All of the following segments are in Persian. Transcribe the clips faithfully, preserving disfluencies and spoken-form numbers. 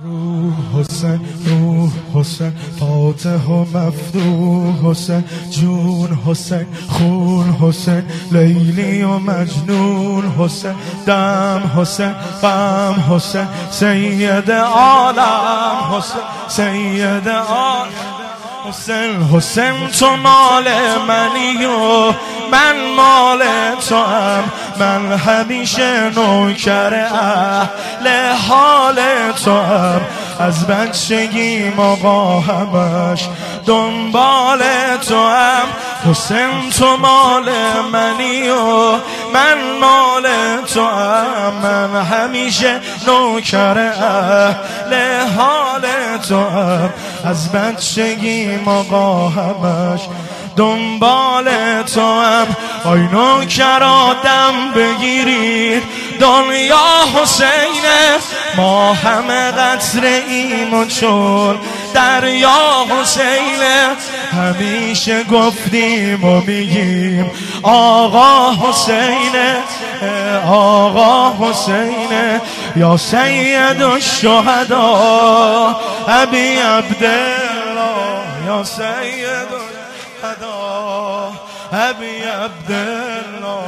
روح حسین روح حسین فاتح و مفتوح حسین جون حسین خون حسین لیلی و مجنون حسین دم حسین غم حسین سید عالم حسین سید عالم حسین حسین تو مال منی و من مال تو هم من همیشه نوکر اهل حال تو هم از بچگی آقا همش دنبال تو هم حسین تو مال منی و من مال تو هم من همیشه نوکر اهل حال تو هم از بچگی آقا همش دنبال تو هم آی نوکرا دم بگیرید دنیا حسینه ما همه قطره ایم و چون دریا حسینه همیشه گفتیم و میگیم آقا حسینه آقا حسینه یا سید الشهدا ابی عبدالله یا سید الشهدا ابی عبدالله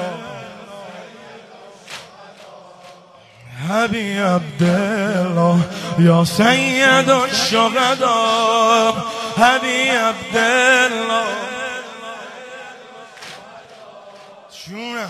ابی عبدالله یا سید الشهدا ابی عبدالله جونه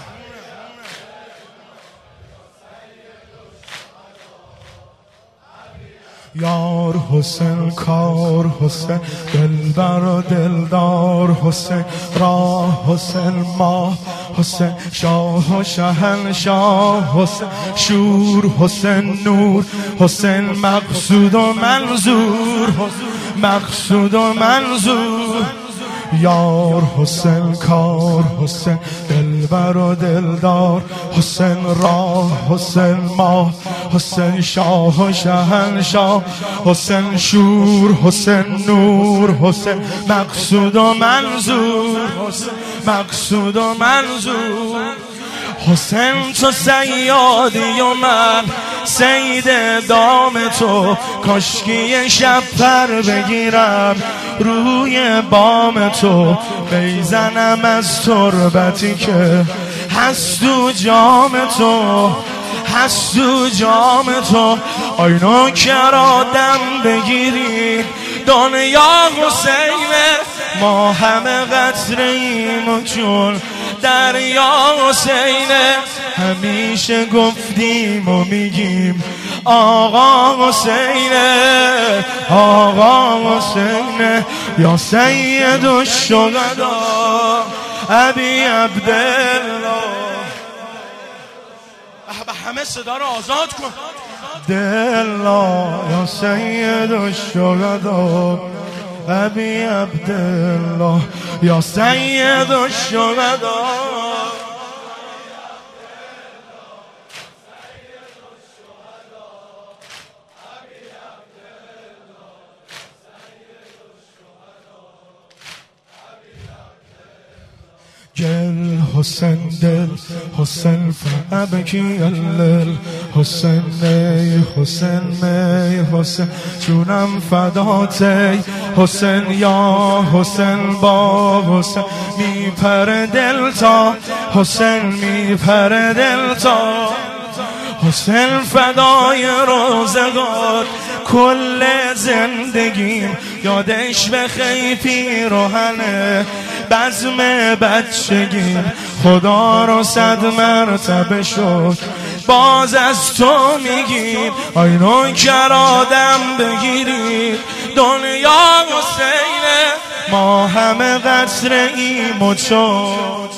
یار حسین کار حسین دلبر و دلدار حسین راه حسین ماه حسین شاه و شهنشاه حسین شور حسین نور حسین مقصود و منظور مقصود و منظور یار حسین کار حسین دلبر و دلدار حسین راه حسین ماه حسین شاه و شهنشاه حسین شور حسین نور حسین مقصود و منظور حسین مقصود و منظور حسین تو سیادی و من سید دام تو کاشکی شب پر بگیرم روی بام تو بیزنم از تربتی که هست تو جام تو هست تو جام تو آی نوکرا دم بگیری دنیا حسینه ما همه قطره ایم و چون دریا حسینه همیشه گفتیم و میگیم آقا حسینه آقا حسینه یا سید الشهدا ابی عبدالله همه صدا رو آزاد کن دلا یا سید الشهدا ابی عبدالله یا سید الشهدا گل حسین دل حسین فابکی اللل حسین می حسین می حسین جونم فداتی حسین یا حسین با حسین میپره دل تا حسین میپره دل تا حسین فدای روزگار کل زندگیم یادش به خیفی روحنه بزم بچگیم خدا رو صد مرتبه شد باز از تو میگیم آی نوکر آدم بگیرید دنیا حسینه ما همه قصر ایم و چون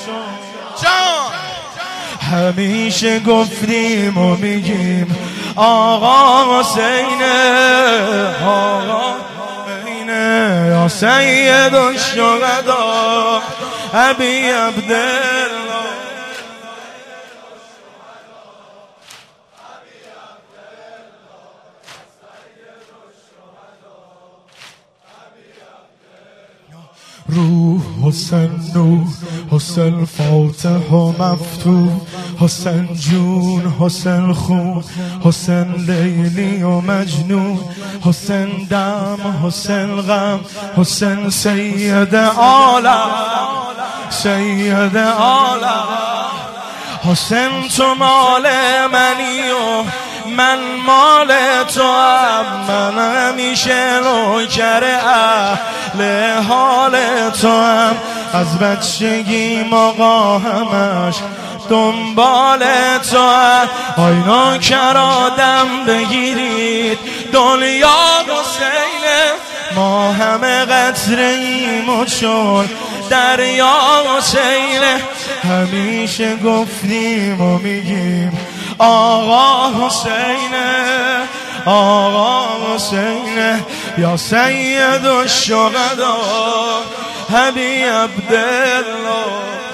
همیشه گفتیم و میگیم آقا حسینه آقا حسینه یا سید الشهدا ابی عبدالله روح حسین نور، حسین فاتح و مفتوح، حسین جون، حسین خون، حسین لیلی و مجنون، حسین دم، حسین غم، حسین سید عالم، سید عالم. حسین تو مال منی و من مال تو هم، من همیشه نوکر اهل حال تو هم. از بچگی آقا همش دنبال تو هم. آی نوکر آدم بگیرید دنیا حسینه، ما همه قطره ایم و چون دریا حسینه. همیشه گفتیم و میگیم آقا حسینه، آقا حسینه. یا سید الشهدا حبیب عبدالله.